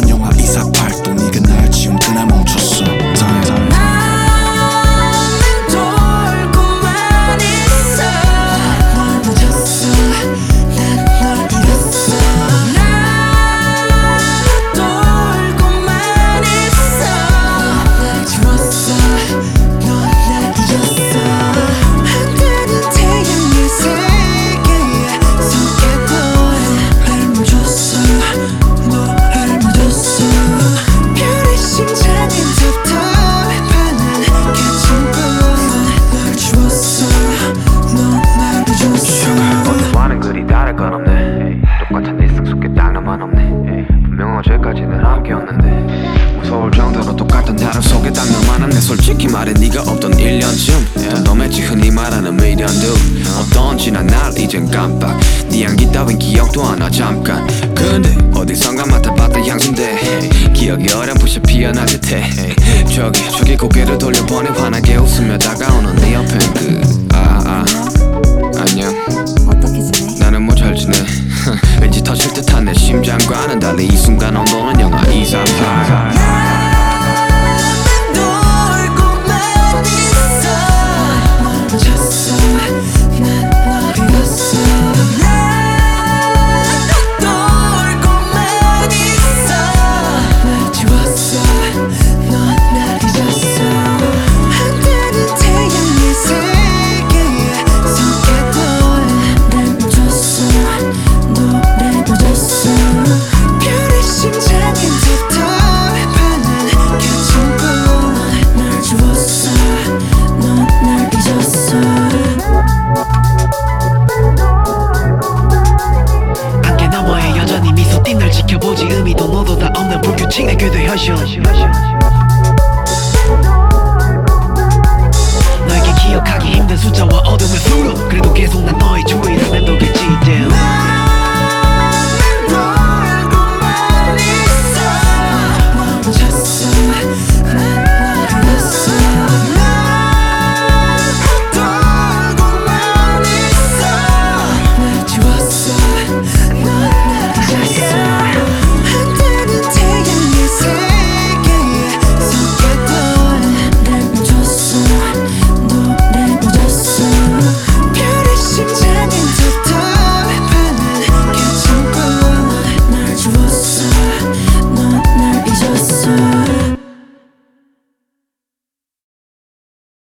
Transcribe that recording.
영화만 영화 248 또 네가 날 지운 그날 멈췄어. 똑같은 네 습속에 딱 나만 없네. 분명 어제까지는 함께였는데 무서울 정도로 똑같은 하루 속에 딱 너만 없네. 솔직히 말해 네가 없던 1년쯤 덤덤했지 흔히 말하는 미련도 어떤 지난 날 이젠 깜빡. 네 향기 따윈 기억도 안 나 잠깐. 근데 어디선가 맡아봤던 향수인데 기억이 어렴풋이 피어날 듯해. 저기 고개를 돌려보니 환하게 웃으며 다가오는 네 옆엔 안녕. 어떻게 지내? 나는 뭐 잘 지내. 왠지 터질 듯한 내 심장과는 달리 이 순간 온도는 영하 248. 널 지켜보지 의미도 너도 다 없는 불규칙 내 궤도 현실. 너에게 기억하기 힘든 숫자와 어둠의 수로 그래도 계속 난 너의 주위를 맴돌겠지.